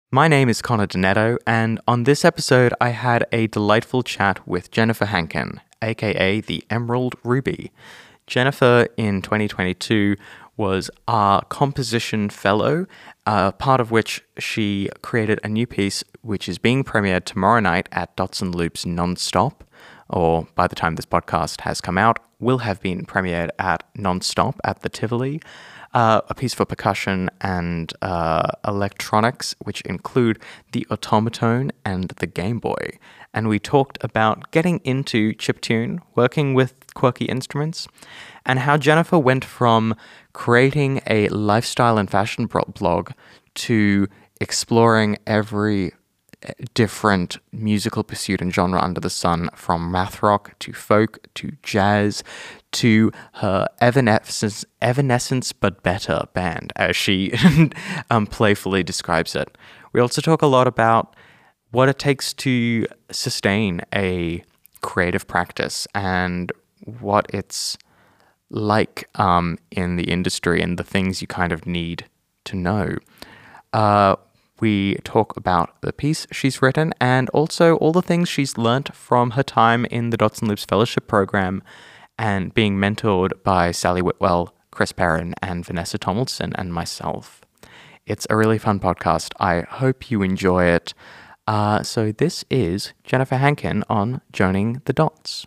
My name is Connor Donetto, and on this episode, I had a delightful chat with Jennifer Hankin, aka the Emerald Ruby. Jennifer, in 2022, was our composition fellow, part of which she created a new piece which is being premiered tomorrow night at Dots and Loops Nonstop, or by the time this podcast has come out, will have been premiered at Nonstop at the Tivoli. A piece for percussion and electronics, which include the Automaton and the Game Boy. And we talked about getting into chiptune, working with quirky instruments, and how Jennifer went from creating a lifestyle and fashion blog to exploring every different musical pursuit and genre under the sun, from math rock to folk to jazz to her Evanescence but better band, as she playfully describes it. We also talk a lot about what it takes to sustain a creative practice and what it's like in the industry and the things you kind of need to know. We talk about the piece she's written and also all the things she's learnt from her time in the Dots and Loops Fellowship Program and being mentored by Sally Whitwell, Chris Perrin, and Vanessa Tomlinson and myself. It's a really fun podcast. I hope you enjoy it. So this is Jennifer Hankin on Joining the Dots.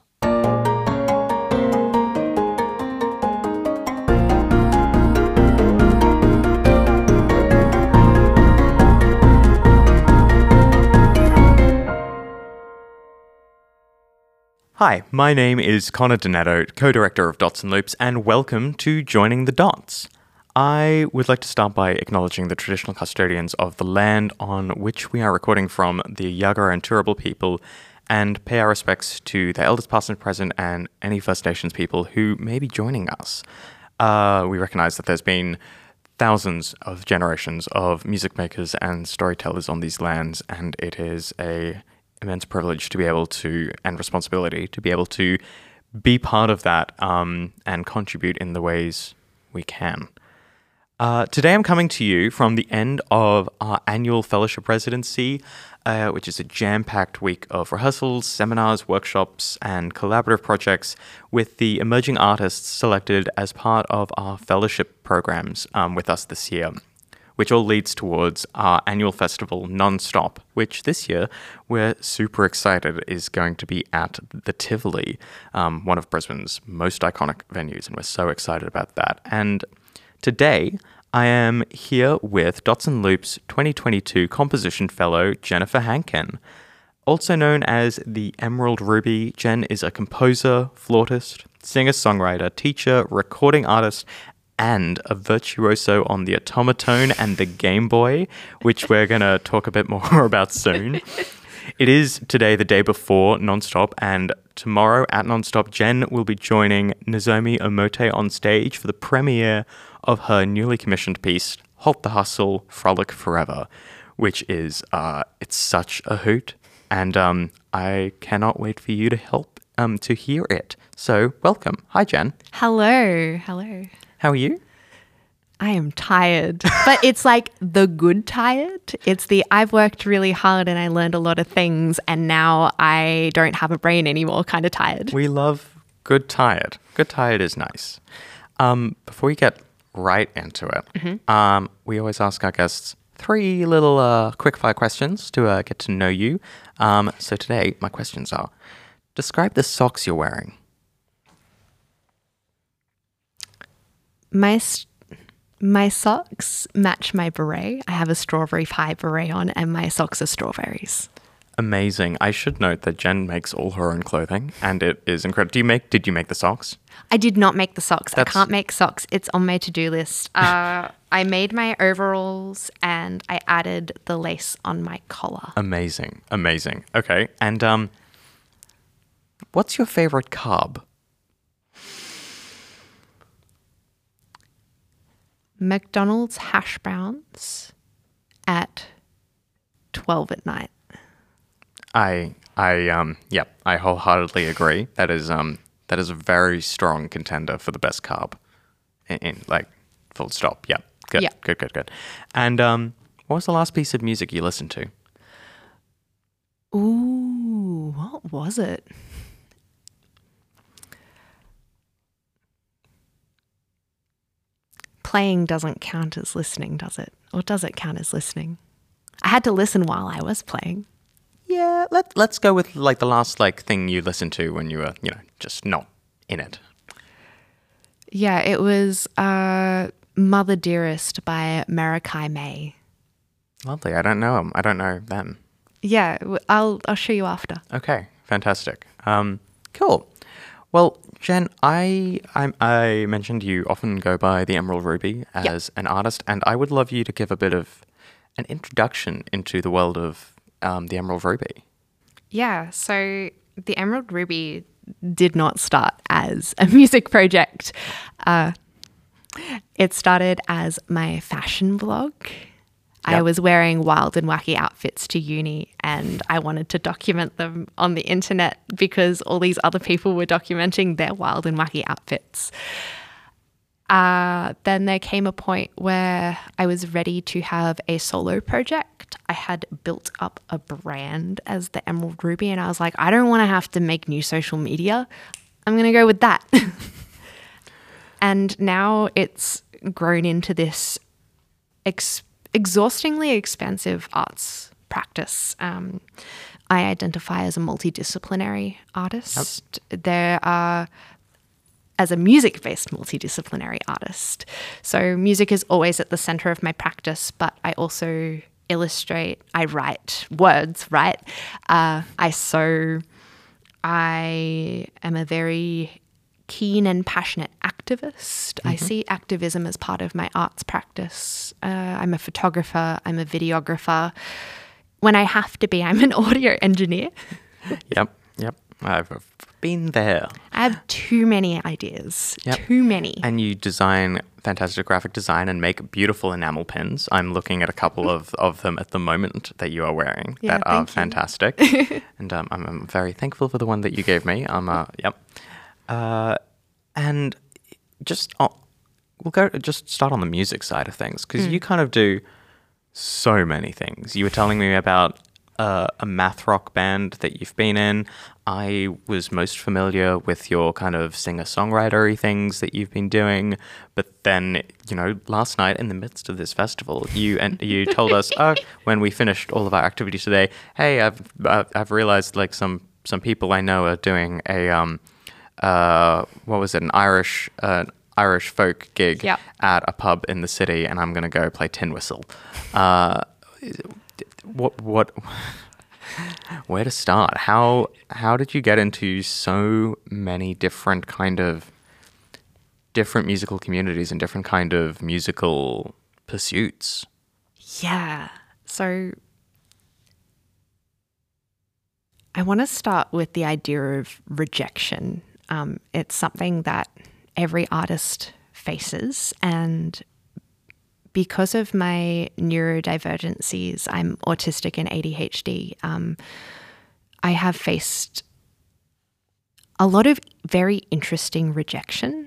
Hi, my name is Connor Donetto, co-director of Dots and Loops, and welcome to Joining the Dots. I would like to start by acknowledging the traditional custodians of the land on which we are recording from, the Yagara and Turrbal people, and pay our respects to their elders past and present and any First Nations people who may be joining us. We recognize that there's been thousands of generations of music makers and storytellers on these lands, and it is a immense privilege to be able to, and responsibility, to be able to be part of that and contribute in the ways we can. Today I'm coming to you from the end of our annual fellowship residency, which is a jam-packed week of rehearsals, seminars, workshops, and collaborative projects with the emerging artists selected as part of our fellowship programs with us this year, which all leads towards our annual festival Nonstop, which this year we're super excited is going to be at the Tivoli, one of Brisbane's most iconic venues, and we're so excited about that. And today I am here with Dots and Loops 2022 Composition Fellow Jennifer Hankin. Also known as the Emerald Ruby, Jen is a composer, flautist, singer-songwriter, teacher, recording artist, and a virtuoso on the Automaton and the Game Boy, which we're going to talk a bit more about soon. It is today the day before Nonstop, and tomorrow at Nonstop, Jen will be joining Nozomi Omote on stage for the premiere of her newly commissioned piece, Halt the Hustle, Frolic Forever, which is, it's such a hoot, and I cannot wait for you to help to hear it. So, welcome. Hi, Jen. Hello. How are you? I am tired, but it's like the good tired. It's the I've worked really hard and I learned a lot of things and now I don't have a brain anymore kind of tired. We love good tired. Good tired is nice. Before we get right into it, we always ask our guests 3 little quickfire questions to get to know you. So today, my questions are, describe the socks you're wearing. My socks match my beret. I have a strawberry pie beret on and my socks are strawberries. Amazing. I should note that Jen makes all her own clothing and it is incredible. Did you make the socks? I did not make the socks. I can't make socks. It's on my to-do list. I made my overalls and I added the lace on my collar. Amazing. Okay. And what's your favorite carb? McDonald's hash browns at 12 at night. I wholeheartedly agree. That is a very strong contender for the best carb. In like full stop. Yeah. Good. Yeah. Good. And What was the last piece of music you listened to? Ooh, what was it? Playing doesn't count as listening, does it? Or does it count as listening? I had to listen while I was playing. Yeah, let's go with like the last like thing you listened to when you were, just not in it. Yeah, it was Mother Dearest by Marikai May. Lovely. I don't know them. I don't know them. Yeah, I'll show you after. Okay, fantastic. Cool. Well, Jen, I mentioned you often go by the Emerald Ruby as an artist, and I would love you to give a bit of an introduction into the world of the Emerald Ruby. Yeah, so the Emerald Ruby did not start as a music project. It started as my fashion blog. I was wearing wild and wacky outfits to uni, and I wanted to document them on the internet because all these other people were documenting their wild and wacky outfits. Then there came a point where I was ready to have a solo project. I had built up a brand as the Emerald Ruby, and I was like, I don't want to have to make new social media. I'm going to go with that. And now it's grown into this exhaustingly expensive arts practice. I identify as a multidisciplinary artist. There are as a music-based multidisciplinary artist. So music is always at the center of my practice, but I also illustrate, I write words, right? I sew. I am a very keen and passionate activist. I see activism as part of my arts practice. I'm a photographer. I'm a videographer. When I have to be, I'm an audio engineer. Yep. I've been there. I have too many ideas. Yep. Too many. And you design fantastic graphic design and make beautiful enamel pins. I'm looking at a couple of them at the moment that you are wearing that are fantastic. And I'm very thankful for the one that you gave me. And just we'll start on the music side of things, because you kind of do so many things. You were telling me about a math rock band that you've been in. I was most familiar with your kind of singer-songwriter-y things that you've been doing, but then, last night in the midst of this festival, you told us, when we finished all of our activities today, hey, I've realized like some people I know are doing a what was it, an Irish folk gig at a pub in the city, and I'm gonna go play tin whistle. What where to start? How did you get into so many different musical communities and different kind of musical pursuits? Yeah. So I want to start with the idea of rejection. It's something that every artist faces, and because of my neurodivergencies, I'm autistic and ADHD, I have faced a lot of very interesting rejection.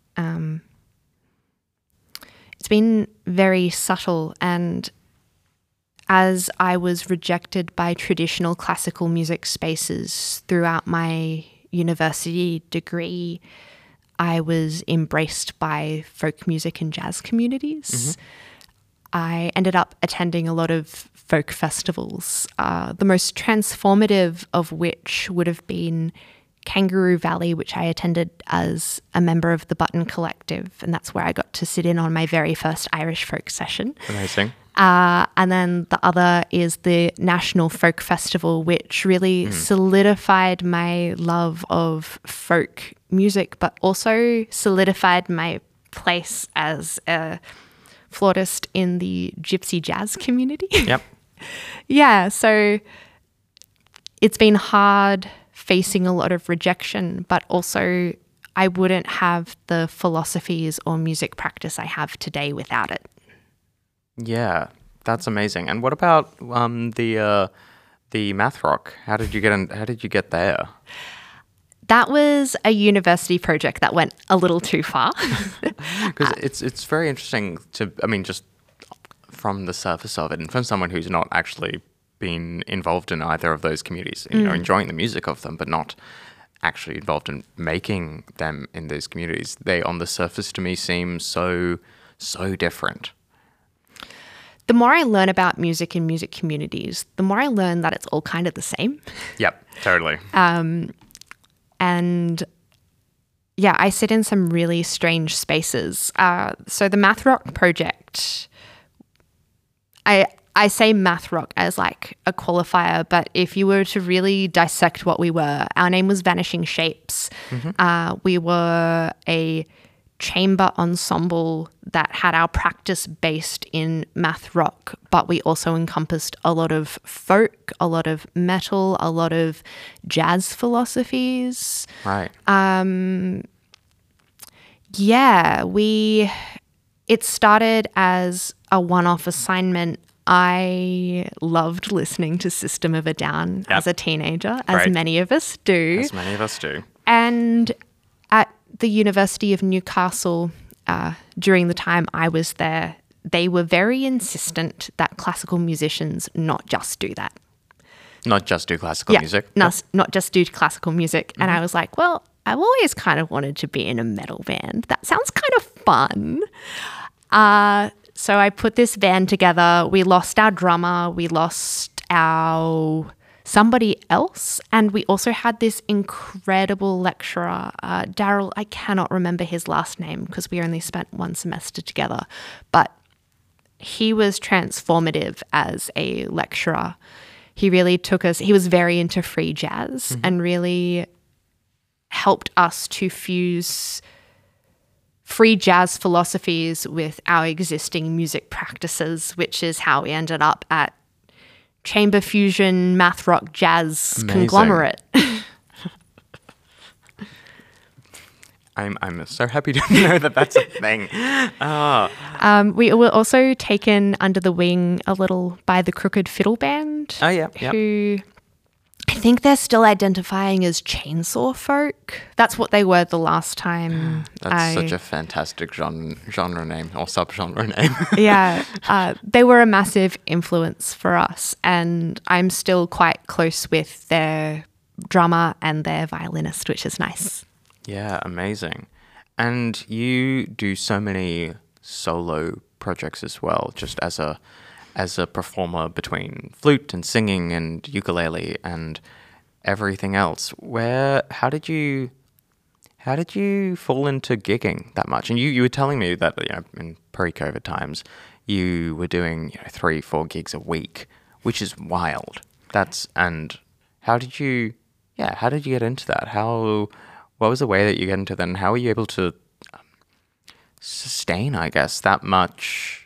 It's been very subtle, and as I was rejected by traditional classical music spaces throughout my university degree, I was embraced by folk music and jazz communities. I ended up attending a lot of folk festivals, the most transformative of which would have been Kangaroo Valley, which I attended as a member of the Button Collective, and that's where I got to sit in on my very first Irish folk session. Amazing. And then the other is the National Folk Festival, which really solidified my love of folk music, but also solidified my place as a flautist in the gypsy jazz community. Yep. Yeah, so it's been hard facing a lot of rejection, but also I wouldn't have the philosophies or music practice I have today without it. Yeah, that's amazing. And what about the math rock? How did you get there? That was a university project that went a little too far. Because it's very interesting just from the surface of it, and from someone who's not actually been involved in either of those communities, you know, enjoying the music of them, but not actually involved in making them in those communities, they on the surface to me seem so different. The more I learn about music and music communities, the more I learn that it's all kind of the same. Yep, totally. And yeah, I sit in some really strange spaces. So the Math Rock project, I say math rock as like a qualifier, but if you were to really dissect what we were, our name was Vanishing Shapes. We were a chamber ensemble that had our practice based in math rock, but we also encompassed a lot of folk, a lot of metal, a lot of jazz philosophies. Right. Yeah, it started as a one-off assignment. I loved listening to System of a Down as a teenager, as many of us do. As many of us do. And at the University of Newcastle, during the time I was there, they were very insistent that classical musicians not just do that. Not just do classical music. Not just do classical music. And I was like, well, I've always kind of wanted to be in a metal band. That sounds kind of fun. So I put this band together. We lost our drummer. We lost our somebody else. And we also had this incredible lecturer, Daryl. I cannot remember his last name because we only spent one semester together. But he was transformative as a lecturer. He really took us, he was very into free jazz and really helped us to fuse free jazz philosophies with our existing music practices, which is how we ended up at chamber fusion, math rock, jazz conglomerate. I'm so happy to know that that's a thing. We were also taken under the wing a little by the Crooked Fiddle Band. Oh, yeah. Who I think they're still identifying as chainsaw folk. That's what they were the last time. That's such a fantastic genre name or subgenre name. Yeah. They were a massive influence for us, and I'm still quite close with their drummer and their violinist, which is nice. Yeah, amazing. And you do so many solo projects as well, just as a performer between flute and singing and ukulele and everything else. How did you fall into gigging that much? And you were telling me that, you know, in pre-COVID times you were doing 3-4 gigs a week, which is wild. And how did you get into that? What was the way that you get into that, and how were you able to sustain, I guess, that much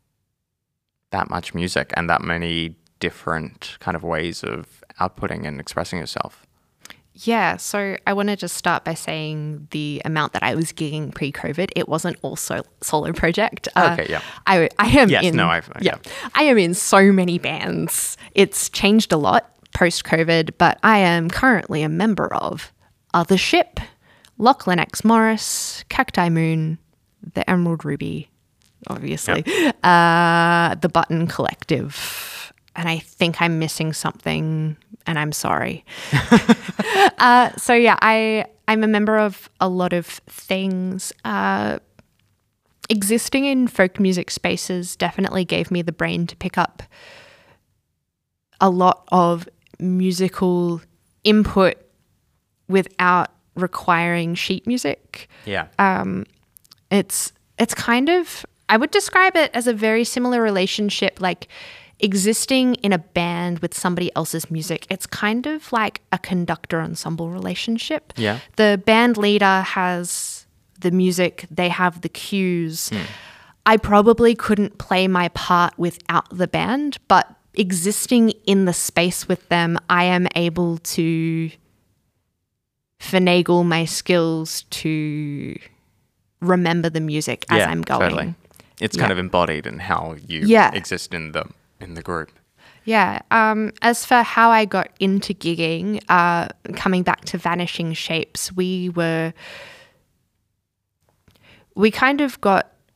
music and that many different kind of ways of outputting and expressing yourself? Yeah, so I want to just start by saying the amount that I was gigging pre-COVID, it wasn't also solo project. Okay, yeah. I am I am in so many bands. It's changed a lot post-COVID, but I am currently a member of Other Ship, Lachlan X Morris, Cacti Moon, the Emerald Ruby, obviously, the Button Collective, and I think I'm missing something, and I'm sorry. So yeah, I'm a member of a lot of things. Existing in folk music spaces definitely gave me the brain to pick up a lot of musical input without requiring sheet music. Yeah. It's kind of, I would describe it as a very similar relationship, like existing in a band with somebody else's music. It's kind of like a conductor ensemble relationship. Yeah. The band leader has the music, they have the cues. I probably couldn't play my part without the band, but existing in the space with them, I am able to finagle my skills to remember the music as I'm going. Totally. It's kind of embodied in how you exist in the group. Yeah. As for how I got into gigging, coming back to Vanishing Shapes, we kind of got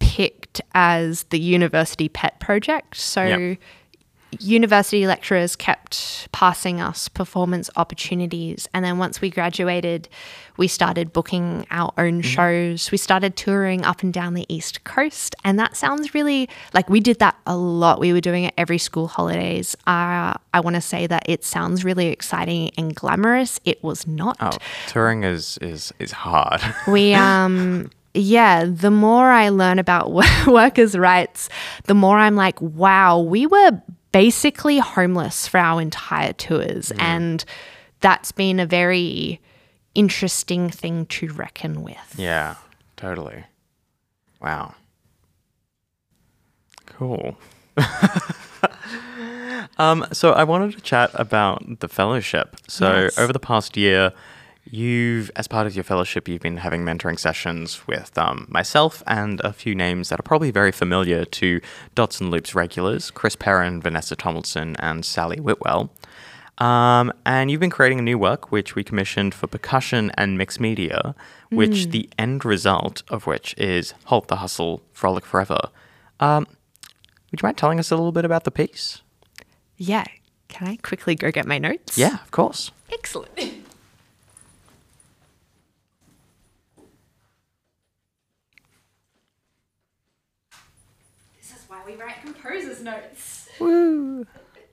picked as the university pet project. So Yep. university lecturers kept passing us performance opportunities. And then once we graduated, we started booking our own shows. We started touring up and down the East Coast. And that sounds really like we did that a lot. We were doing it every school holidays. I want to say that it sounds really exciting and glamorous. It was not. Oh, touring is hard. We yeah, the more I learn about workers' rights, the more I'm like, wow, we were basically homeless for our entire tours. And that's been a very interesting thing to reckon with. Yeah, totally. Wow. Cool. So I wanted to chat about the fellowship. So Yes. over the past year, as part of your fellowship, you've been having mentoring sessions with myself and a few names that are probably very familiar to Dots and Loops regulars, Chris Perrin, Vanessa Tomlinson, and Sally Whitwell. And you've been creating a new work, which we commissioned for percussion and mixed media, which the end result of which is Halt the Hustle, Frolic Forever. Would you mind telling us a little bit about the piece? Yeah. Can I quickly go get my notes? Yeah, of course. Excellent. This is why we write composer's notes. Woo!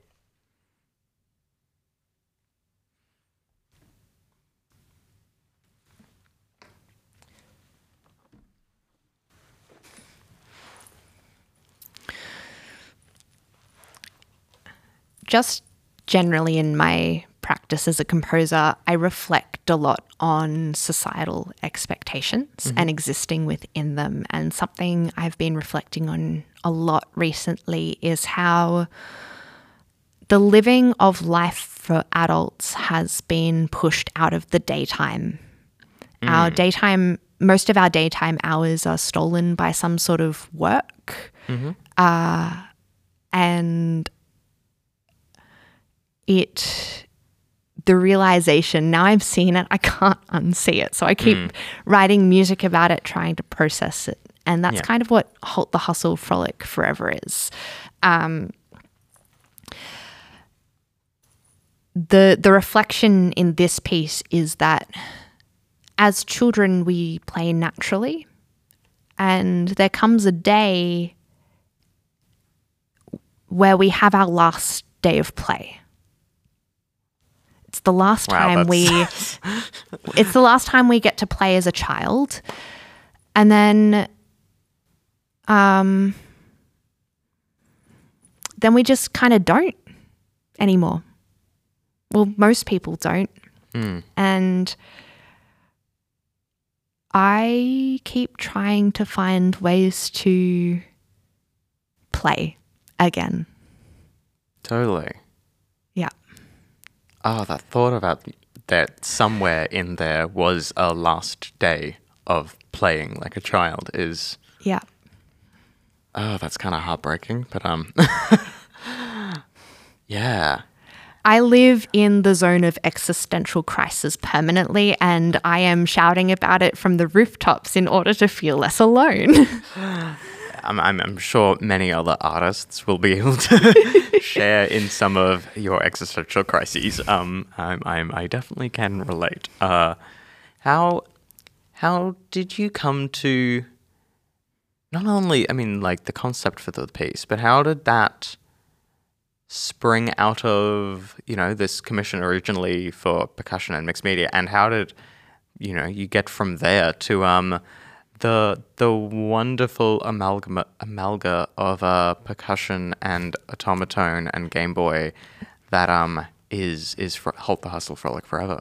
Just generally in my practice as a composer, I reflect a lot on societal expectations and existing within them. And something I've been reflecting on a lot recently is how the living of life for adults has been pushed out of the daytime. Most of our daytime hours are stolen by some sort of work. And the realization, now I've seen it, I can't unsee it. So I keep writing music about it, trying to process it. And that's kind of what Halt the Hustle, Frolic Forever is. The reflection in this piece is that as children, we play naturally. And there comes a day where we have our last day of play. It's the last time it's the last time we get to play as a child. And then we just kind of don't anymore. Well, most people don't. And I keep trying to find ways to play again. Totally. Yeah. Oh, that thought about that somewhere in there was a last day of playing like a child is... Yeah. Oh, that's kind of heartbreaking, but yeah. I live in the zone of existential crisis permanently, and I am shouting about it from the rooftops in order to feel less alone. I'm sure many other artists will be able to share in some of your existential crises. I definitely can relate. How did you come to not only, I mean, like the concept for the piece, but how did that spring out of, this commission originally for percussion and mixed media, and how did, you get from there to the wonderful amalga of percussion and automaton and Game Boy that is for Halt the Hustle, Frolic Forever?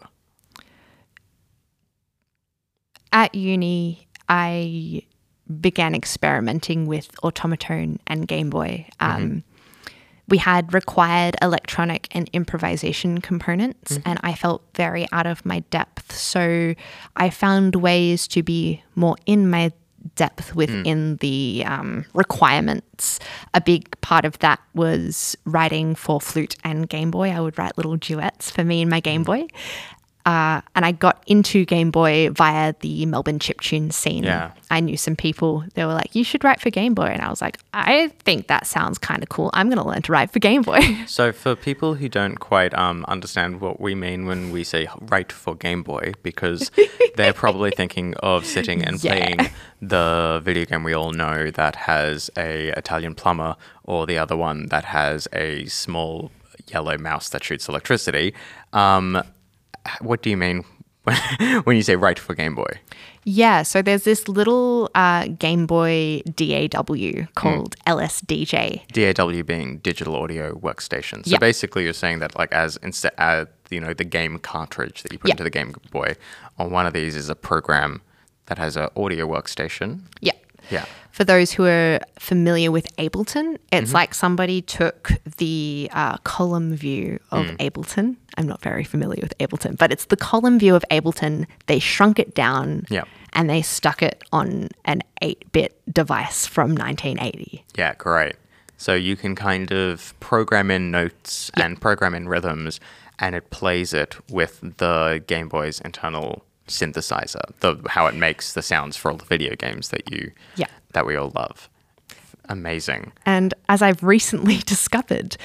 At uni, I began experimenting with automaton and Game Boy. We had required electronic and improvisation components, and I felt very out of my depth. So I found ways to be more in my depth within the requirements. A big part of that was writing for flute and Game Boy. I would write little duets for me and my Game Boy. And I got into Game Boy via the Melbourne chiptune scene. Yeah. I knew some people. They were like, you should write for Game Boy. And I was like, I think that sounds kind of cool. I'm going to learn to write for Game Boy. So for people who don't quite understand what we mean when we say write for Game Boy, because they're probably thinking of sitting and playing the video game we all know that has a Italian plumber, or the other one that has a small yellow mouse that shoots electricity. What do you mean when you say write for Game Boy? Yeah, so there's this little Game Boy DAW called LSDJ. DAW being digital audio workstation. So basically, you're saying that like as instead, the game cartridge that you put into the Game Boy, on one of these is a program that has an audio workstation. Yeah. Yeah. For those who are familiar with Ableton, it's like somebody took the column view of Ableton. I'm not very familiar with Ableton, but it's the column view of Ableton. They shrunk it down and they stuck it on an 8-bit device from 1980. Yeah, great. So you can kind of program in notes and program in rhythms, and it plays it with the Game Boy's internal synthesizer, how it makes the sounds for all the video games that we all love. Amazing. And as I've recently discovered,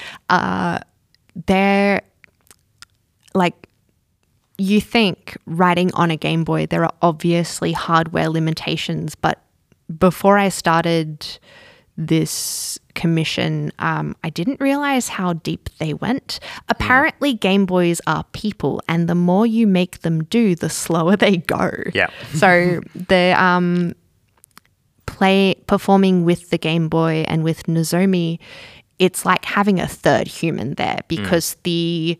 you think writing on a Game Boy, there are obviously hardware limitations, but before I started this commission, I didn't realize how deep they went. Apparently, Game Boys are people, and the more you make them do, the slower they go. Yeah. So the performing with the Game Boy and with Nozomi, it's like having a third human there, because the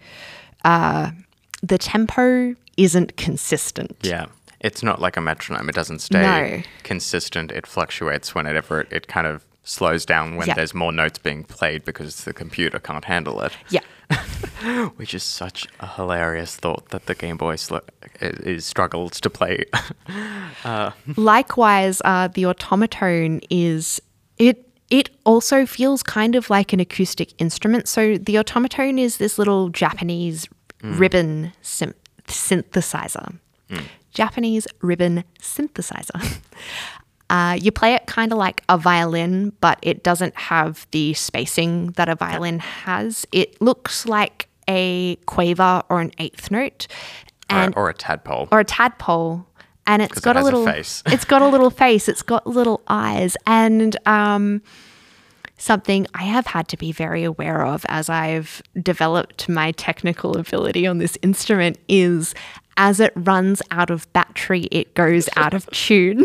tempo isn't consistent. Yeah. It's not like a metronome. It doesn't stay consistent. It fluctuates whenever it kind of slows down when there's more notes being played because the computer can't handle it. Yeah. Which is such a hilarious thought that the Game Boy struggles to play. Likewise, the automaton it also feels kind of like an acoustic instrument. So the automaton is this little Japanese ribbon synthesizer. Japanese ribbon synthesizer. You play it kind of like a violin, but it doesn't have the spacing that a violin has. It looks like a quaver or an eighth note. Or a tadpole. Or a tadpole. And it's got a little face. It's got a little face. It's got little eyes. And something I have had to be very aware of as I've developed my technical ability on this instrument is as it runs out of battery, it goes out of tune.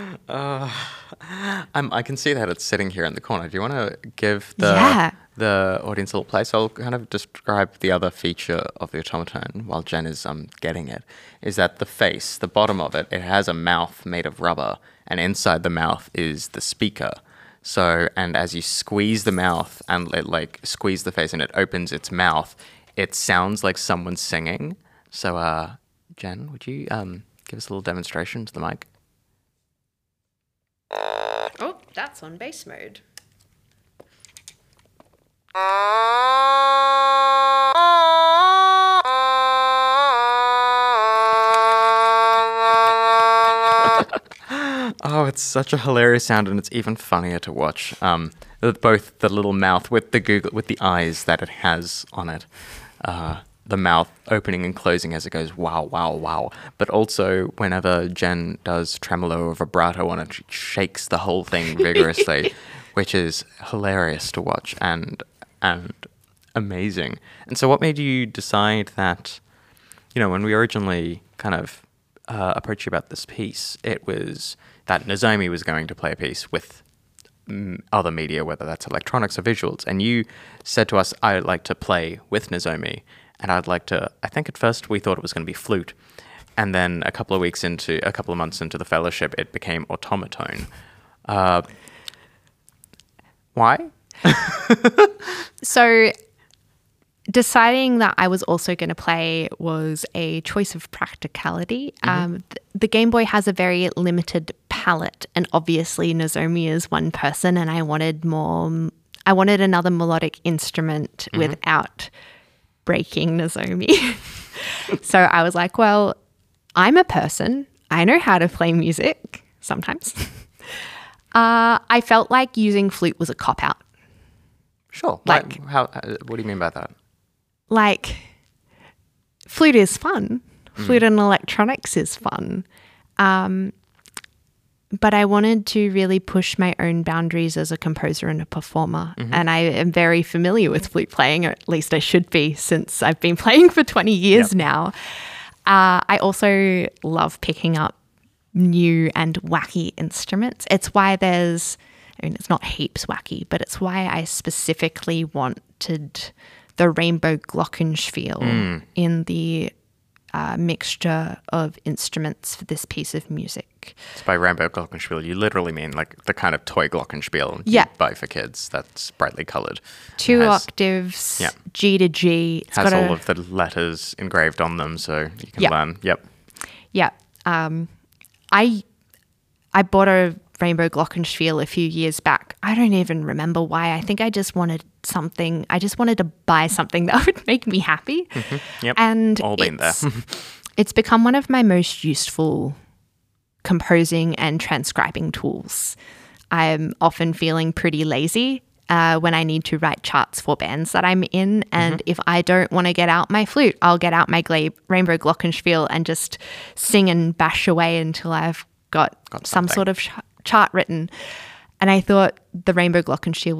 I can see that it's sitting here in the corner. Do you want to give the audience a little play? So I'll kind of describe the other feature of the automaton while Jen is getting it, is that the face, the bottom of it, it has a mouth made of rubber, and inside the mouth is the speaker. So, and as you squeeze the mouth and squeeze the face and it opens its mouth, it sounds like someone's singing. So, Jen, would you give us a little demonstration to the mic? Oh, that's on bass mode. Oh, it's such a hilarious sound, and it's even funnier to watch. Both the little mouth with the eyes that it has on it, the mouth opening and closing as it goes, wow, wow, wow. But also, whenever Jen does tremolo or vibrato on it, she shakes the whole thing vigorously, which is hilarious to watch and amazing. And so what made you decide that, when we originally kind of approached you about this piece, it was that Nozomi was going to play a piece with other media, whether that's electronics or visuals. And you said to us, I'd like to play with Nozomi. And I think at first we thought it was going to be flute. And then a couple of months into the fellowship, it became automaton. Why? So deciding that I was also going to play was a choice of practicality. The Game Boy has a very limited palette, and obviously Nozomi is one person, and I wanted another melodic instrument without breaking Nozomi. So I was like, well, I'm a person. I know how to play music sometimes. I felt like using flute was a cop-out. Sure. Like- What do you mean by that? Like, flute is fun. Flute and electronics is fun. But I wanted to really push my own boundaries as a composer and a performer. And I am very familiar with flute playing, or at least I should be, since I've been playing for 20 years now. I also love picking up new and wacky instruments. It's why it's not heaps wacky, but it's why I specifically wanted the rainbow glockenspiel in the mixture of instruments for this piece of music. So by rainbow glockenspiel, you literally mean like the kind of toy glockenspiel Yeah. you buy for kids that's brightly coloured. 2 Has- octaves, Yeah. G to G. It's Has got all of the letters engraved on them, so you can Yeah. learn. Yep. Yeah. I bought a rainbow glockenspiel a few years back. I don't even remember why. I think I just wanted something. I just wanted to buy something that would make me happy. Yep. And All been there. It's become one of my most useful composing and transcribing tools. I'm often feeling pretty lazy when I need to write charts for bands that I'm in. And if I don't want to get out my flute, I'll get out my rainbow glockenspiel and just sing and bash away until I've got some something. sort of chart written. And I thought the rainbow glockenspiel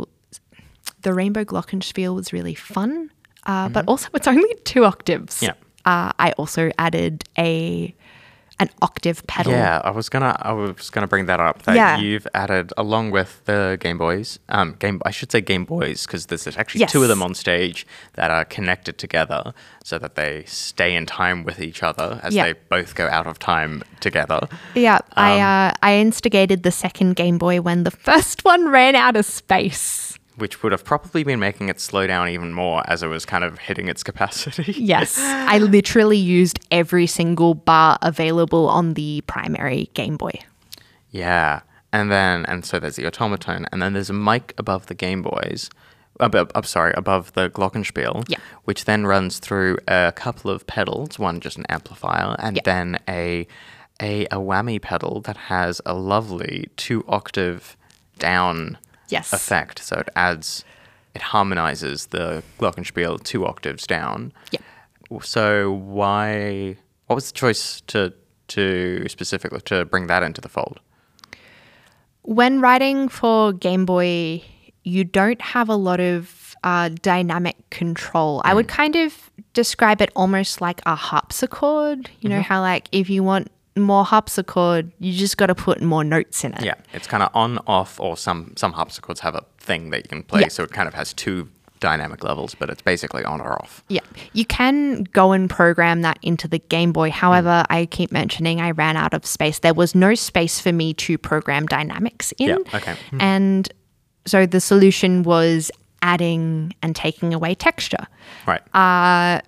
was really fun, but also it's only 2 octaves. Yeah. I also added an octave pedal. Yeah, I was gonna bring that up. That Yeah. you've added, along with the Game Boys, I should say Game Boys, because there's actually Yes. 2 of them on stage that are connected together so that they stay in time with each other as Yeah. they both go out of time together. Yeah, I instigated the second Game Boy when the first one ran out of space. Which would have probably been making it slow down even more as it was kind of hitting its capacity. Yes, I literally used every single bar available on the primary Game Boy. Yeah. And so there's the automaton, and then there's a mic above the Game Boys. Above the glockenspiel, Yeah. which then runs through a couple of pedals, one just an amplifier, and Yeah. then a whammy pedal that has a lovely 2 octave down Yes. effect. So it harmonizes the glockenspiel 2 octaves down. Yeah. So what was the choice to specifically to bring that into the fold? When writing for Game Boy, you don't have a lot of dynamic control. I would kind of describe it almost like a harpsichord. You know how, like, if you want more harpsichord, you just got to put more notes in it. Yeah, it's kind of on, off, or some harpsichords have a thing that you can play, Yeah. so it kind of has 2 dynamic levels, but it's basically on or off. Yeah, you can go and program that into the Game Boy. However, I keep mentioning I ran out of space. There was no space for me to program dynamics in. Yeah, okay. And so the solution was adding and taking away texture. Right.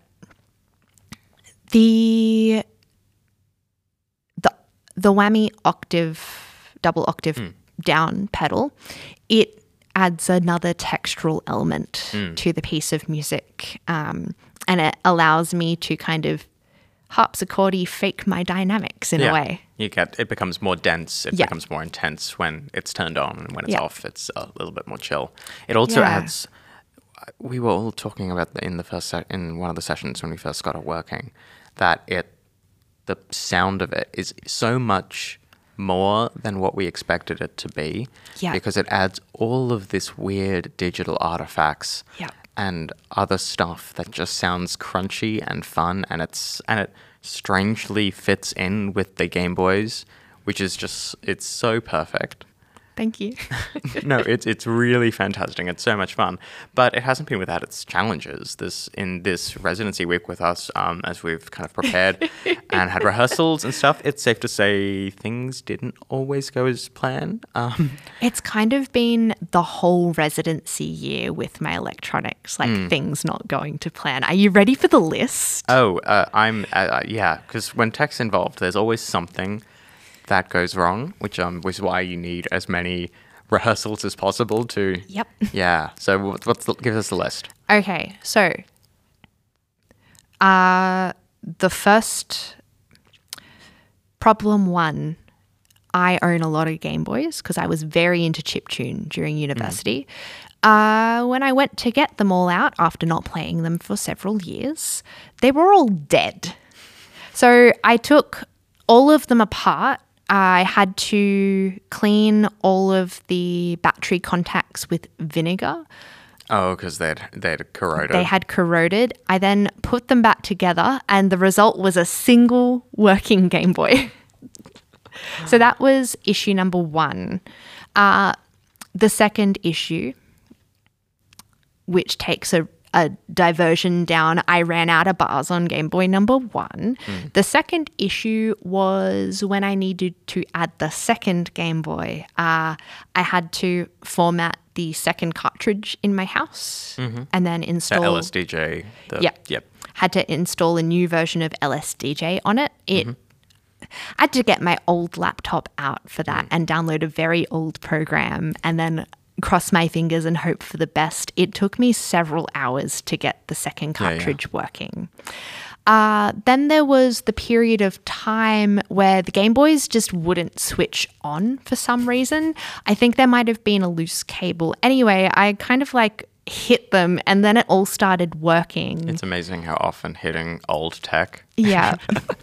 The whammy double octave down pedal, it adds another textural element to the piece of music. And it allows me to kind of harpsichordy fake my dynamics in a way. It becomes more dense, it Yeah. becomes more intense when it's turned on, and when it's Yeah. off, it's a little bit more chill. It also Yeah. adds, we were all talking about in one of the sessions when we first got it working, that the sound of it is so much more than what we expected it to be, Yeah. because it adds all of this weird digital artifacts Yeah. and other stuff that just sounds crunchy and fun, and it strangely fits in with the Game Boys, which is just, it's so perfect. Thank you. No, it's really fantastic. It's so much fun, but it hasn't been without its challenges. In this residency week with us, as we've kind of prepared and had rehearsals and stuff, it's safe to say things didn't always go as planned. It's kind of been the whole residency year with my electronics, like things not going to plan. Are you ready for the list? Yeah, because when tech's involved, there's always something that goes wrong, which is why you need as many rehearsals as possible to. Yep. Yeah. So give us the list. Okay, so The first problem one, I own a lot of Game Boys because I was very into chiptune during university. When I went to get them all out after not playing them for several years, they were all dead. So I took all of them apart. I had to clean all of the battery contacts with vinegar. Oh, because they'd corroded. They had corroded. I then put them back together, and the result was a single working Game Boy. So that was issue number one. The second issue, which takes a diversion down, I ran out of bars on Game Boy number one. The second issue was when I needed to add the second Game Boy. I had to format the second cartridge in my house and then install... The LSDJ. Yep. Had to install a new version of LSDJ on it. I had to get my old laptop out for that and download a very old program and then cross my fingers and hope for the best. It took me several hours to get the second cartridge working. Then there was the period of time where the Game Boys just wouldn't switch on for some reason. I think there might have been a loose cable. Anyway, I kind of hit them and then it all started working. It's amazing how often hitting old tech. Yeah.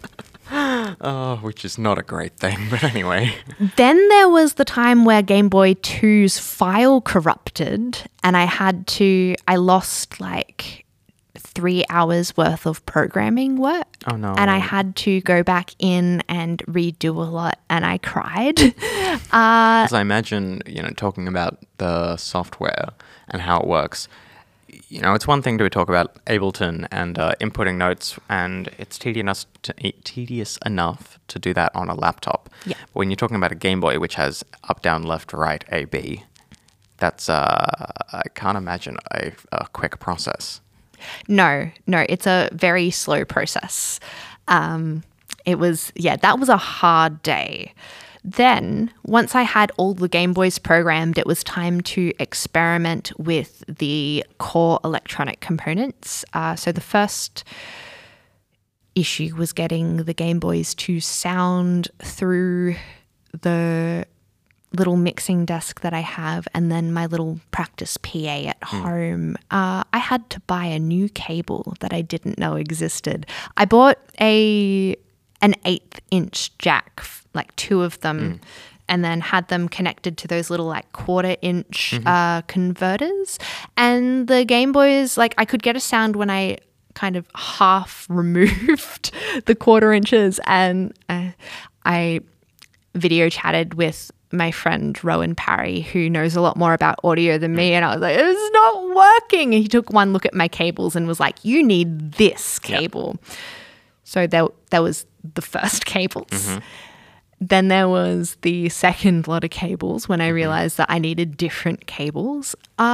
Which is not a great thing, but anyway. Then there was the time where Game Boy 2's file corrupted and I lost 3 hours worth of programming work. Oh no. And I had to go back in and redo a lot and I cried. As I imagine, talking about the software and how it works, it's one thing to talk about Ableton and inputting notes, and it's tedious enough to do that on a laptop. Yeah. But when you're talking about a Game Boy, which has up, down, left, right, A, B, that's I can't imagine a quick process. No, it's a very slow process. That was a hard day. Then, once I had all the Game Boys programmed, it was time to experiment with the core electronic components. So the first issue was getting the Game Boys to sound through the little mixing desk that I have and then my little practice PA at home. I had to buy a new cable that I didn't know existed. I bought an 1/8-inch jack, 2 of them, and then had them connected to those little 1/4-inch converters. And the Game Boys, I could get a sound when I kind of half removed the 1/4 inches, and I video chatted with my friend Rowan Parry, who knows a lot more about audio than me, and I was like, it's not working. And he took one look at my cables and was like, you need this cable. Yep. So that was the first cables. Then there was the second lot of cables when I realized that I needed different cables.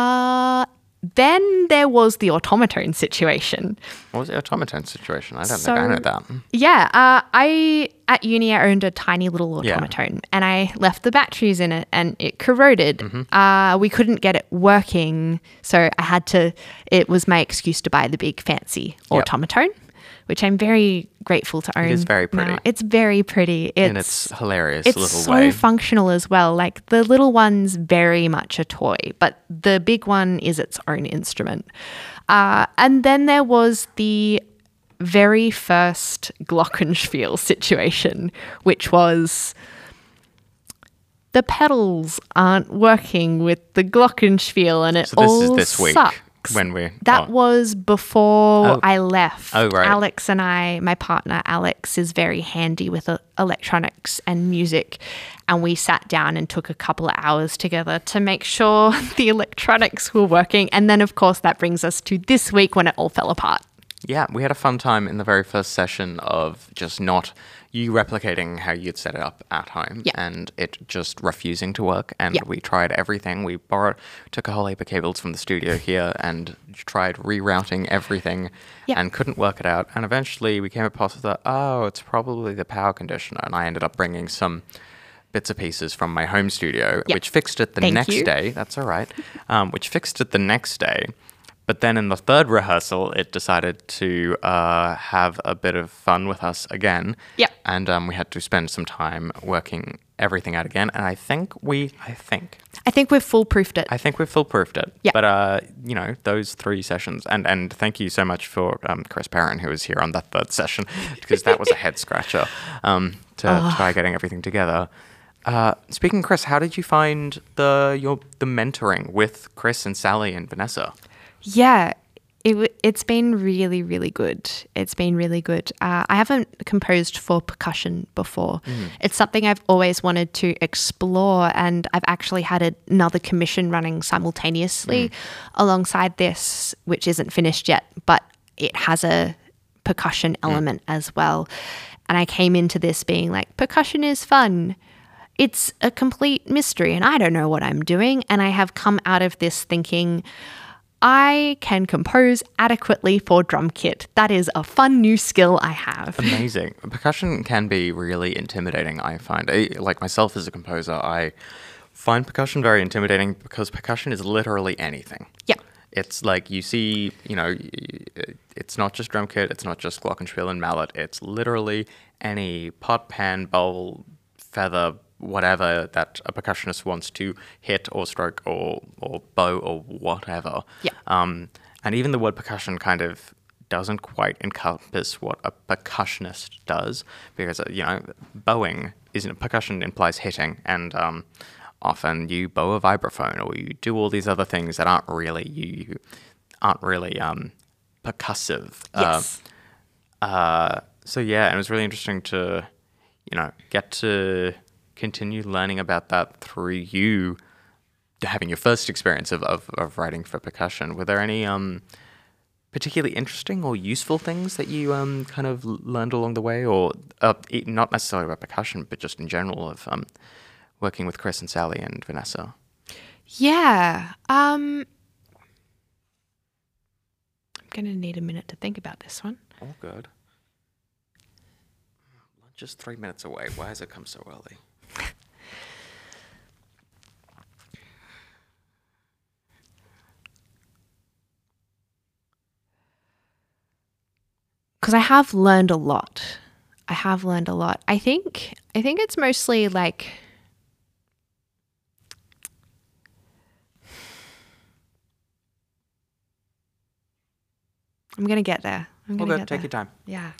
Then there was the automaton situation. What was the automaton situation? I don't think I know that. Yeah, at uni I owned a tiny little automaton and I left the batteries in it and it corroded. We couldn't get it working, so it was my excuse to buy the big fancy automaton, which I'm very grateful to own. It is very pretty. Now. It's very pretty. And it's hilarious. It's little so functional as well. The little one's very much a toy, but the big one is its own instrument. And then there was the very first glockenspiel situation, which was the pedals aren't working with the glockenspiel and it all So this is this week. Sucks. That was before I left. Oh, right. Alex and my partner Alex is very handy with electronics and music. And we sat down and took a couple of hours together to make sure the electronics were working. And then, of course, that brings us to this week when it all fell apart. Yeah, we had a fun time in the very first session of just not you replicating how you'd set it up at home and it just refusing to work. And we tried everything. We took a whole heap of cables from the studio here and tried rerouting everything and couldn't work it out. And eventually we came across the, it's probably the power conditioner. And I ended up bringing some bits and pieces from my home studio, which fixed it the next day. That's all right. Which fixed it the next day. But then in the third rehearsal, it decided to have a bit of fun with us again. Yep. And we had to spend some time working everything out again. And I think we've foolproofed it. I think we've foolproofed it. Yep. But, those 3 sessions, and thank you so much for Chris Perrin, who was here on that third session, because that was a head scratcher to try getting everything together. Speaking of Chris, how did you find the mentoring with Chris and Sally and Vanessa? Yeah, it's been really, really good. It's been really good. I haven't composed for percussion before. It's something I've always wanted to explore, and I've actually had another commission running simultaneously alongside this, which isn't finished yet, but it has a percussion element as well. And I came into this being like, percussion is fun. It's a complete mystery and I don't know what I'm doing. And I have come out of this thinking, I can compose adequately for drum kit. That is a fun new skill I have. Amazing. Percussion can be really intimidating, I find. Like myself as a composer, I find percussion very intimidating because percussion is literally anything. Yeah. It's like you see, it's not just drum kit, it's not just glockenspiel and mallet. It's literally any pot, pan, bowl, feather, whatever that a percussionist wants to hit or stroke or bow or whatever. Yeah. And even the word percussion kind of doesn't quite encompass what a percussionist does because, bowing percussion implies hitting, and often you bow a vibraphone or you do all these other things that aren't really percussive. Yes. So yeah, and it was really interesting to, get to continue learning about that through you having your first experience of writing for percussion. Were there any particularly interesting or useful things that you kind of learned along the way, or not necessarily about percussion, but just in general of working with Chris and Sally and Vanessa? Yeah. I'm going to need a minute to think about this one. All good. Lunch is 3 minutes away. Why has it come so early? Because I have learned a lot. I think it's mostly like I'm going to get there. Take your time. Yeah.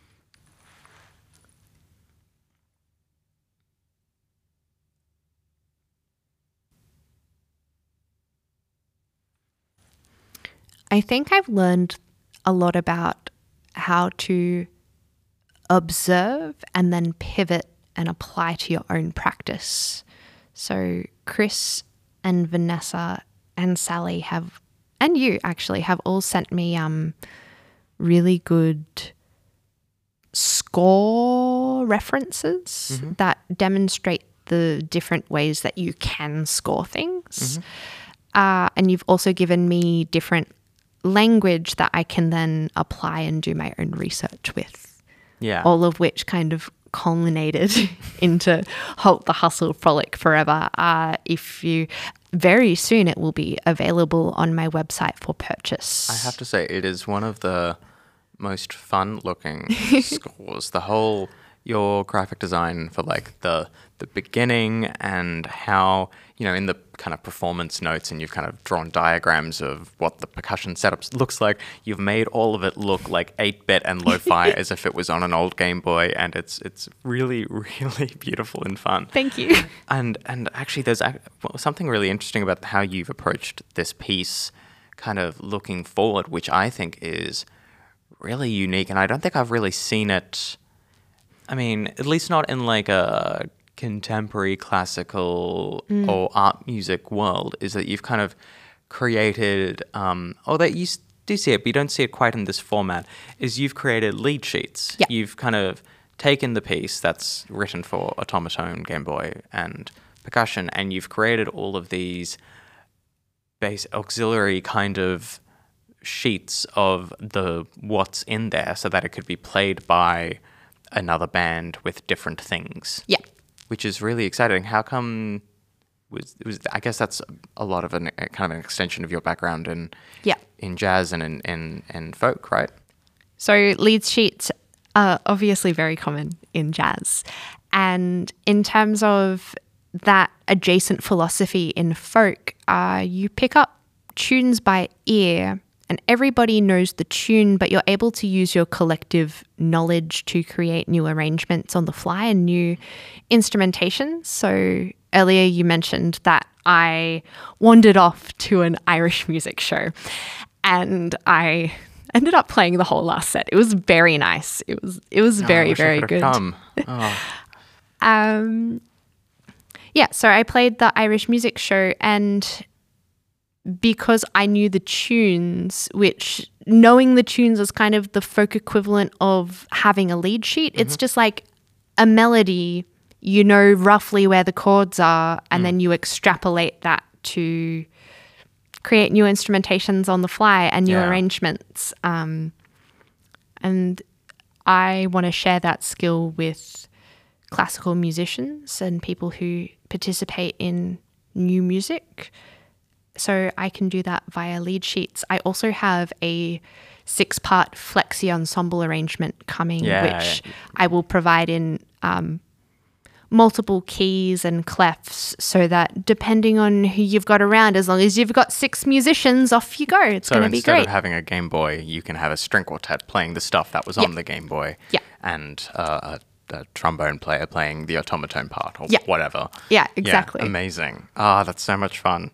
I think I've learned a lot about how to observe and then pivot and apply to your own practice. So Chris and Vanessa and Sally and you actually have all sent me really good score references that demonstrate the different ways that you can score things. And you've also given me different language that I can then apply and do my own research with. Yeah. All of which kind of culminated into Halt the Hustle Frolic Forever. Very soon it will be available on my website for purchase. I have to say, it is one of the most fun looking scores. Your graphic design for like the beginning and how, in the kind of performance notes, and you've kind of drawn diagrams of what the percussion setup looks like. You've made all of it look like 8-bit and lo-fi as if it was on an old Game Boy, and it's really, really beautiful and fun. Thank you. And actually there's something really interesting about how you've approached this piece kind of looking forward, which I think is really unique, and I don't think I've really seen it. I mean, at least not in like a contemporary classical or art music world, is that you've kind of created, that you do see it, but you don't see it quite in this format, is you've created lead sheets. Yeah. You've kind of taken the piece that's written for Automaton, Game Boy, and percussion, and you've created all of these base auxiliary kind of sheets of what's in there so that it could be played by another band with different things. Yeah. Which is really exciting. How come I guess that's a lot of a kind of an extension of your background Yeah. in jazz and in folk, right? So lead sheets are obviously very common in jazz. And in terms of that adjacent philosophy in folk, you pick up tunes by ear and everybody knows the tune, but you're able to use your collective knowledge to create new arrangements on the fly and new instrumentation. So earlier you mentioned that I wandered off to an Irish music show and I ended up playing the whole last set. It was very nice. It was very, very good. Come. Oh. Yeah, so I played the Irish music show, and because I knew the tunes, which knowing the tunes is kind of the folk equivalent of having a lead sheet. It's just like a melody, you know roughly where the chords are, and then you extrapolate that to create new instrumentations on the fly and new arrangements. And I want to share that skill with classical musicians and people who participate in new music. So I can do that via lead sheets. I also have a 6-part flexi ensemble arrangement coming, which I will provide in multiple keys and clefs, so that depending on who you've got around, as long as you've got 6 musicians, off you go. It's going to be great. So instead of having a Game Boy, you can have a string quartet playing the stuff that was on the Game Boy, and a trombone player playing the automaton part or whatever. Yeah, exactly. Yeah, amazing. That's so much fun.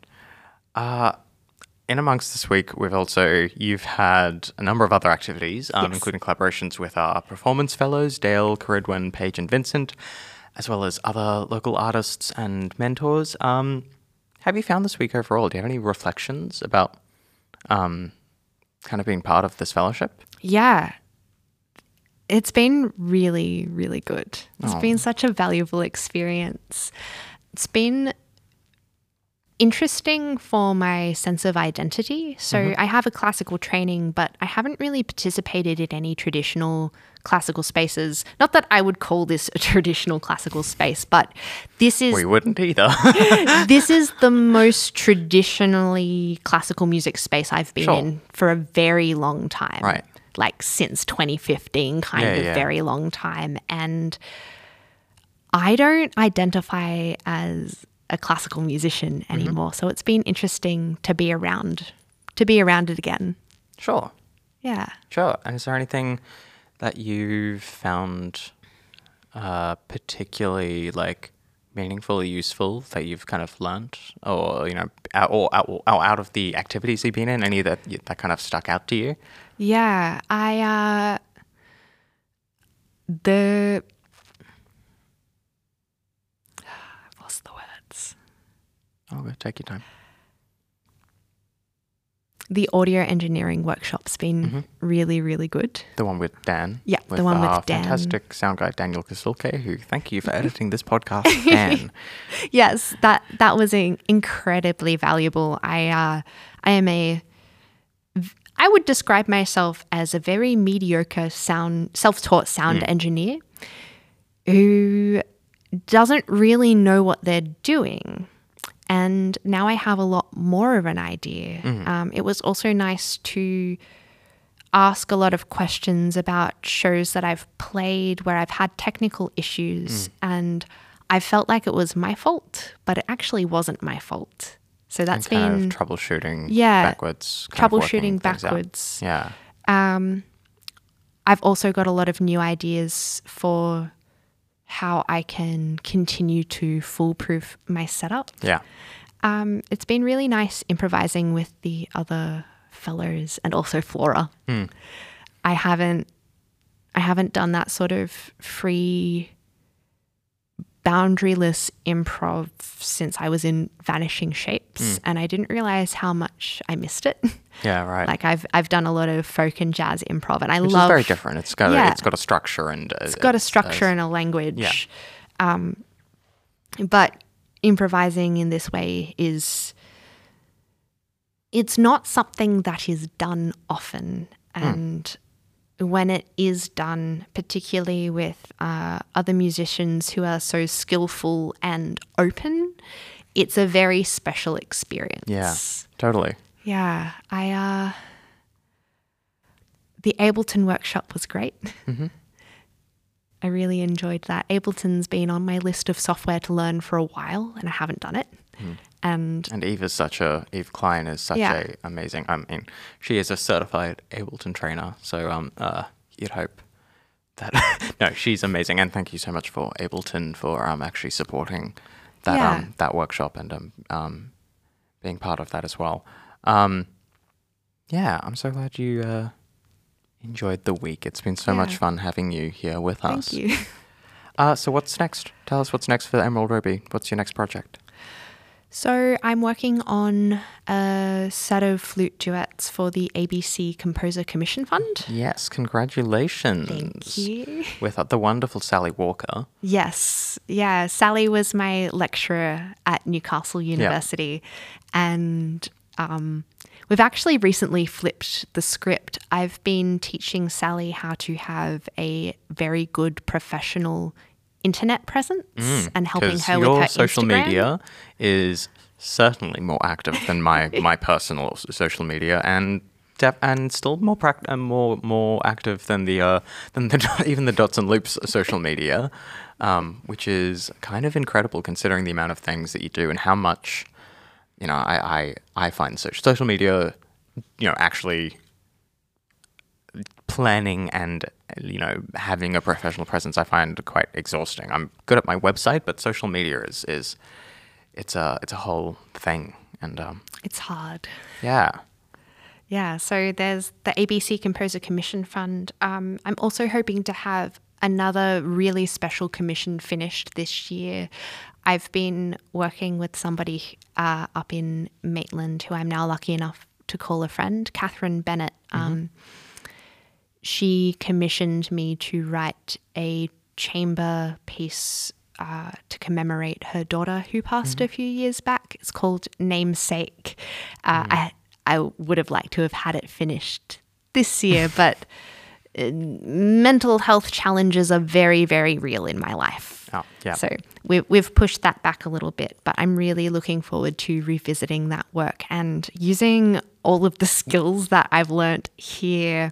In amongst this week, you've had a number of other activities, including collaborations with our performance fellows, Dale, Caridwen, Paige and Vincent, as well as other local artists and mentors. Have you found this week overall? Do you have any reflections about kind of being part of this fellowship? Yeah. It's been really, really good. It's been such a valuable experience. It's been interesting for my sense of identity. So I have a classical training, but I haven't really participated in any traditional classical spaces. Not that I would call this a traditional classical space, but this is... We wouldn't either. This is the most traditionally classical music space I've been in for a very long time. Right. Like since 2015, very long time. And I don't identify as a classical musician anymore. So it's been interesting to be around it again. Sure. Yeah. Sure. And is there anything that you've found particularly like meaningfully useful that you've kind of learned, or out of the activities you've been in, any that kind of stuck out to you? Yeah, I've lost the words. Oh, take your time. The audio engineering workshop's been really, really good. The one with Dan. Yeah, the one with Dan. Fantastic sound guy, Daniel Kasulke, who thank you for editing this podcast, Dan. Yes, that was incredibly valuable. I would describe myself as a very mediocre self-taught sound engineer who doesn't really know what they're doing. And now I have a lot more of an idea. It was also nice to ask a lot of questions about shows that I've played where I've had technical issues and I felt like it was my fault, but it actually wasn't my fault. So that's been kind of troubleshooting backwards. Troubleshooting backwards. Yeah. I've also got a lot of new ideas for how I can continue to foolproof my setup. Yeah. It's been really nice improvising with the other fellows and also Flora. I haven't done that sort of free, boundaryless improv since I was in Vanishing Shapes, and I didn't realize how much I missed it. Yeah, right. Like I've done a lot of folk and jazz improv, and Which is very different. It's got a structure and it's got a structure and a language. Yeah. But improvising in this way it's not something that is done often, and when it is done, particularly with other musicians who are so skillful and open, it's a very special experience. Yeah, totally. Yeah. The Ableton workshop was great. Mm-hmm. I really enjoyed that. Ableton's been on my list of software to learn for a while, and I haven't done it. And Eve Klein is such a amazing. I mean, she is a certified Ableton trainer. So you'd hope that no, she's amazing. And thank you so much for Ableton for actually supporting that that workshop and being part of that as well. Yeah, I'm so glad you enjoyed the week. It's been so much fun having you here with us. Thank you. So what's next? Tell us what's next for Emerald Ruby. What's your next project? So I'm working on a set of flute duets for the ABC Composer Commission Fund. Yes, congratulations. Thank you. With the wonderful Sally Walker. Yes. Yeah, Sally was my lecturer at Newcastle University. And we've actually recently flipped the script. I've been teaching Sally how to have a very good professional internet presence and helping her with her your social Instagram. media is certainly more active than my personal social media, and still more more active than even the Dots and Loops social media, which is kind of incredible considering the amount of things that you do and how much I find social media, actually planning and having a professional presence, I find quite exhausting. I'm good at my website, but social media is it's a whole thing, and It's hard. yeah. Yeah, so there's the ABC Composer Commission Fund. I'm also hoping to have another really special commission finished this year. I've been working with somebody up in Maitland who I'm now lucky enough to call a friend, Catherine Bennett. She commissioned me to write a chamber piece to commemorate her daughter who passed a few years back. It's called Namesake. I would have liked to have had it finished this year, but mental health challenges are very, very real in my life. Oh, yeah. So we've pushed that back a little bit, but I'm really looking forward to revisiting that work and using all of the skills that I've learnt here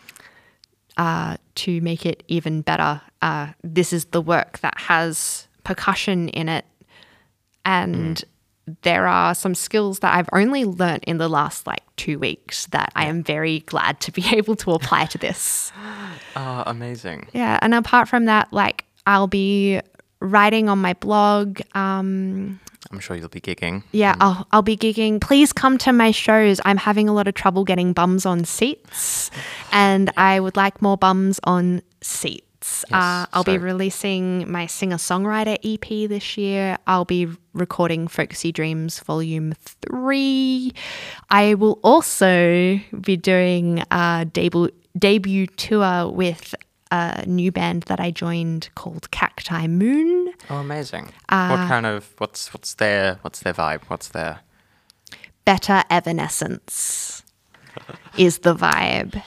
to make it even better. This is the work that has percussion in it, and there are some skills that I've only learnt in the last 2 weeks that I am very glad to be able to apply to this. Amazing. Yeah, and apart from that, I'll be writing on my blog. I'm sure you'll be gigging. Yeah, I'll be gigging. Please come to my shows. I'm having a lot of trouble getting bums on seats, and I would like more bums on seats. Yes, I'll be releasing my singer-songwriter EP this year. I'll be recording Folksy Dreams Volume 3. I will also be doing a debut tour with a new band that I joined called Cacti Moon. Oh, amazing. What's their vibe? What's their Better Evanescence is the vibe.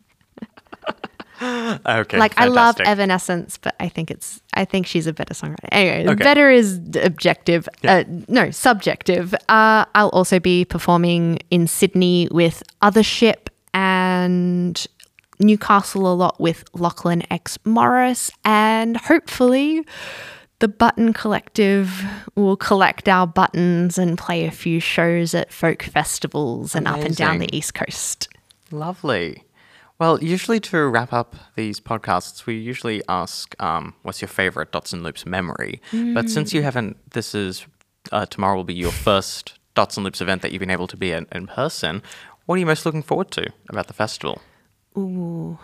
Okay. I love fantastic. Evanescence, but I think she's a better songwriter. Anyway, Okay. better is objective. No, subjective. I'll also be performing in Sydney with Othership and Newcastle a lot with Lachlan X Morris, and hopefully the Button Collective will collect our buttons and play a few shows at folk festivals and up and down Amazing. the East Coast. Lovely. Well, usually to wrap up these podcasts, we usually ask, what's your favorite Dots and Loops memory? But since you haven't, tomorrow will be your first Dots and Loops event that you've been able to be in person. What are you most looking forward to about the festival? Ooh.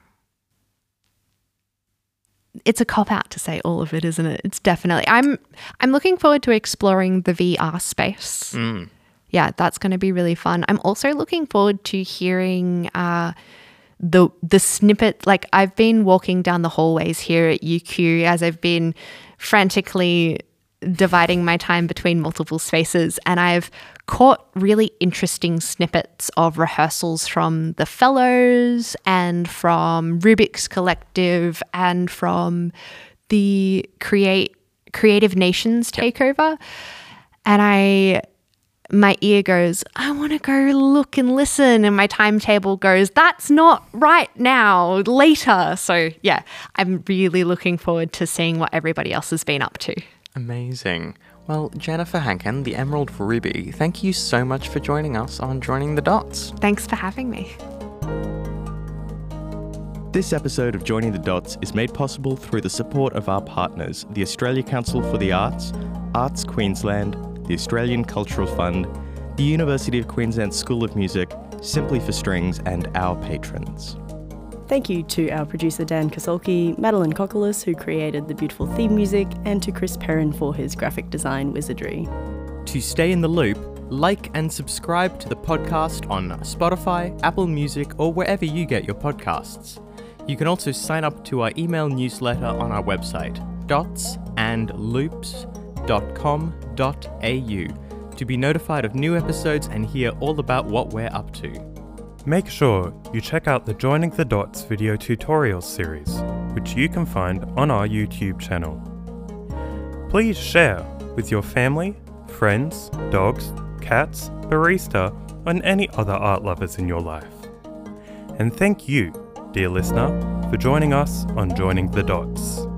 It's a cop-out to say all of it, isn't it? It's definitely... I'm looking forward to exploring the VR space. Yeah, that's going to be really fun. I'm also looking forward to hearing the snippet. I've been walking down the hallways here at UQ as I've been frantically dividing my time between multiple spaces, and I've caught really interesting snippets of rehearsals from the Fellows and from Rubik's Collective and from the Creative Nations takeover. And my ear goes, I want to go look and listen. And my timetable goes, that's not right now, later. So yeah, I'm really looking forward to seeing what everybody else has been up to. Amazing. Well, Jennifer Hankin, the Emerald Ruby, thank you so much for joining us on Joining the Dots. Thanks for having me. This episode of Joining the Dots is made possible through the support of our partners, the Australia Council for the Arts, Arts Queensland, the Australian Cultural Fund, the University of Queensland School of Music, Simply for Strings, and our patrons. Thank you to our producer Dan Kosolki, Madeline Kokolis, who created the beautiful theme music, and to Chris Perrin for his graphic design wizardry. To stay in the loop, like and subscribe to the podcast on Spotify, Apple Music, or wherever you get your podcasts. You can also sign up to our email newsletter on our website, dotsandloops.com.au, to be notified of new episodes and hear all about what we're up to. Make sure you check out the Joining the Dots video tutorials series, which you can find on our YouTube channel. Please share with your family, friends, dogs, cats, barista, and any other art lovers in your life. And thank you, dear listener, for joining us on Joining the Dots.